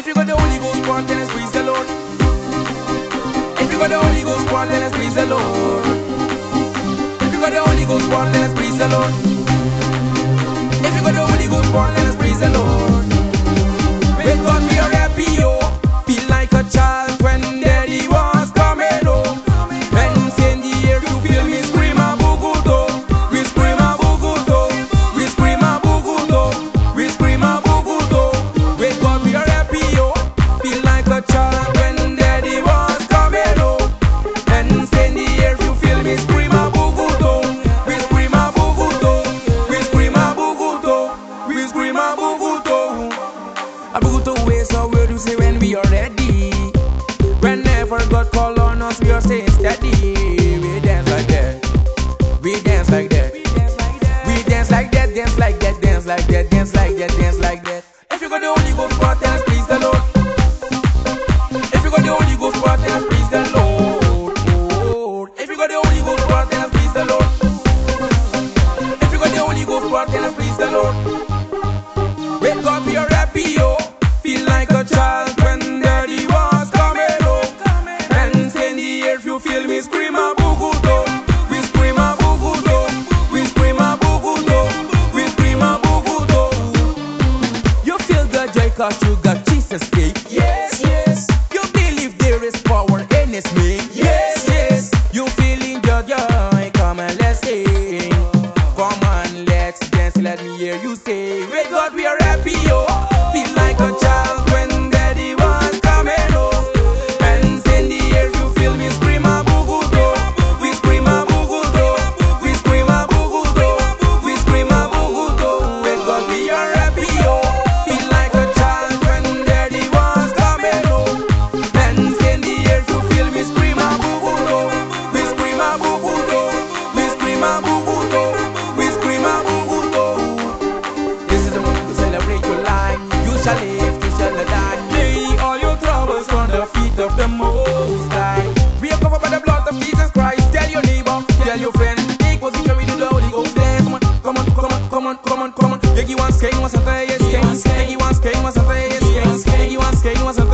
If you got the Holy Ghost part, then let's praise the Lord. If you got the Holy Ghost part, then let's praise the Lord. If you got the Holy Ghost part, then let's praise the Lord. If you got the Holy Ghost part, then let's praise the Lord. With God we are happy, oh. Feel like a child when Daddy was coming home. Hands in the air, you feel me scream a boogudo. We scream a boogudo. We scream a boogudo. We scream a boogudo. With God we are happy, oh. Feel like a child when Daddy was coming home. Hands in the air, you feel me scream a boogudo. We scream a boogudo. We scream a boogudo. We scream a boogudo. A boogudo is a word you say when we are ready. Whenever God call on us, we are staying steady. We dance like that. We dance like that. We dance like that. Dance like that. Dance like that. Dance like that. Dance like that. If you got the Holy Ghost part, then please the Lord. If you got the Holy Ghost part, then please the Lord. If you got the Holy Ghost part, then please the Lord. If you got the Holy Ghost part, then please the Lord. With God we are happy, yo. Feel like a child when Daddy was coming home. Hands in the air, if you feel me scream a boogudo. We scream a boogudo. We scream a boogudo. We scream a boogudo. You feel the joy cause you got Jesus cake. Yes, yes. You believe there is power in His name. Yes, yes. You feeling the joy, come and let's sing. Come on, let's dance, let me hear you say. With God we are happy, yo. Feel like a child when Daddy was coming home. Hands in the air, you feel me scream a boogudo. We scream a boogudo. We scream a boogudo. We scream a boogudo. With God we are happy, yo. Feel like a child when Daddy was coming home. Hands in the air, you feel me scream a boogudo. We scream a boogudo. We scream a boogudo. We scream a boogudo. This is the moment to celebrate your life. You shall live, you shall not die. Lay all your troubles on the feet of the Most High. We are covered by the blood of Jesus Christ. Tell your neighbor, tell your friend. Take position with the Holy Ghost. There, come on, come on, come on, come on, come on, come on. Yegi wants king, wants a yes, king. Yegi wants king, wants a yes, king. Yegi wants king, wants a